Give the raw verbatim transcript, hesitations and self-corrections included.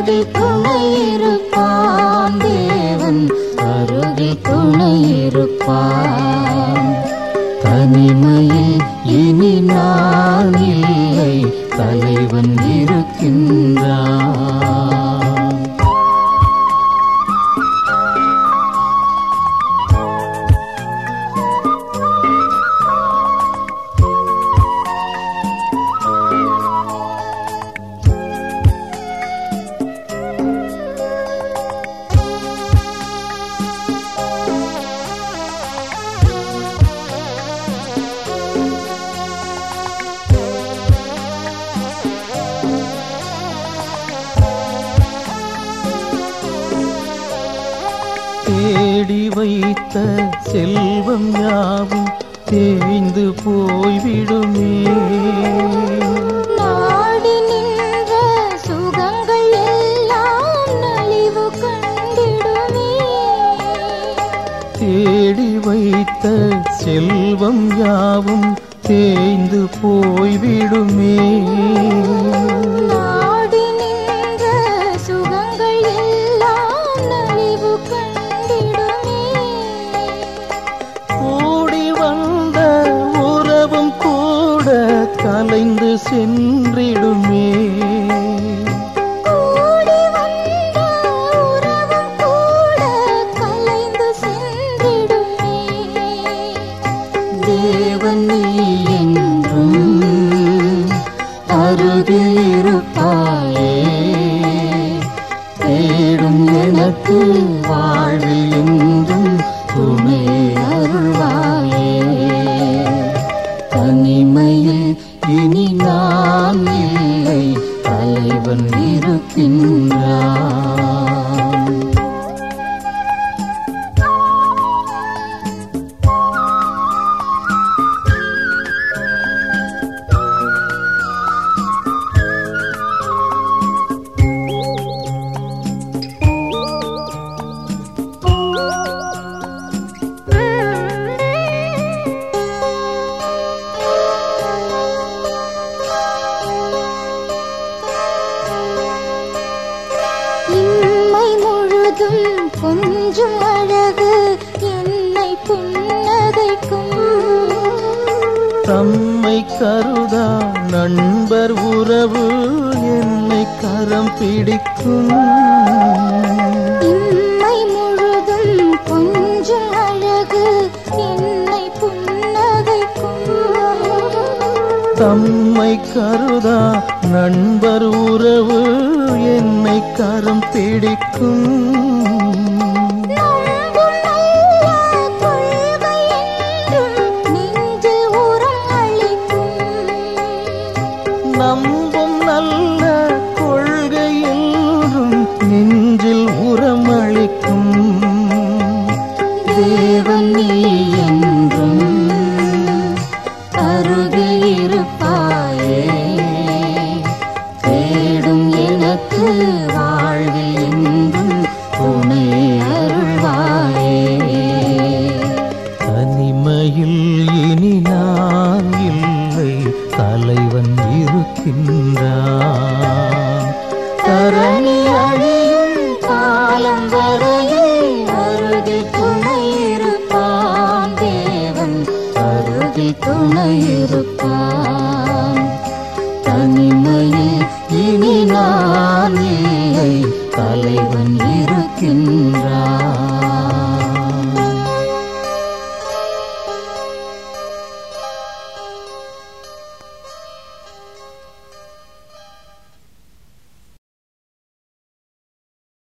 அருகில் துணையிருப்பான் தேவன் அருகில் துணையிருப்பான். தனிமையில் இனி நான் இல்லை, தலைவன் இருக்கின்றான். தேடி வைத்த செல்வம் யாவும் தேய்ந்து போய்விடுமே. நாடி நின்ற சுகங்கள் எல்லாம் நலிவு கண்டிடுமே. தேடி வைத்த செல்வம் யாவும் தேய்ந்து போய்விடுமே. கலைந்து சென்றிடுமே. கூடி வந்த உறவும் கூட கலைந்து சென்றிடுமே. தேவன் நீ என்றும் அருகில் இருப்பாயே. தேடும் எனக்கு வாழ்வில் என்றும் துணை அருள்வாயே. தனிமையில் இனி நான் இல்லை, தலைவன் இருக்கின்றான். கொஞ்சம் அழகு என்னை புன்னகைக்கும். தம்மை கருதா நண்பர் உறவு என்னை கரம் பிடிக்கும். இம்மை முழுதும் கொஞ்சம் அழகு என்னை புன்னகைக்கும். தம்மை கருதா நண்பர் உறவு என்னை கரம் பிடிக்கும். நம்பும் நல்ல கொள்கை என்றும் நெஞ்சில் உரமளிக்கும். தேவன் நீ என்றும் அருகில் இருப்பாயே. தேடும் எனக்கு வாழ்வில் என்றும் துணை அருள்வாயே. தனிமையில் இனி நான் இல்லை, தலைவன் இருக்கின்றான். தரணி அழியும் காலம் வரையில் அருகில் துணையிருப்பான் தேவன் அருகில் துணையிருப்பான். தனிமையில் இனி நான் இல்லை, தலைவன்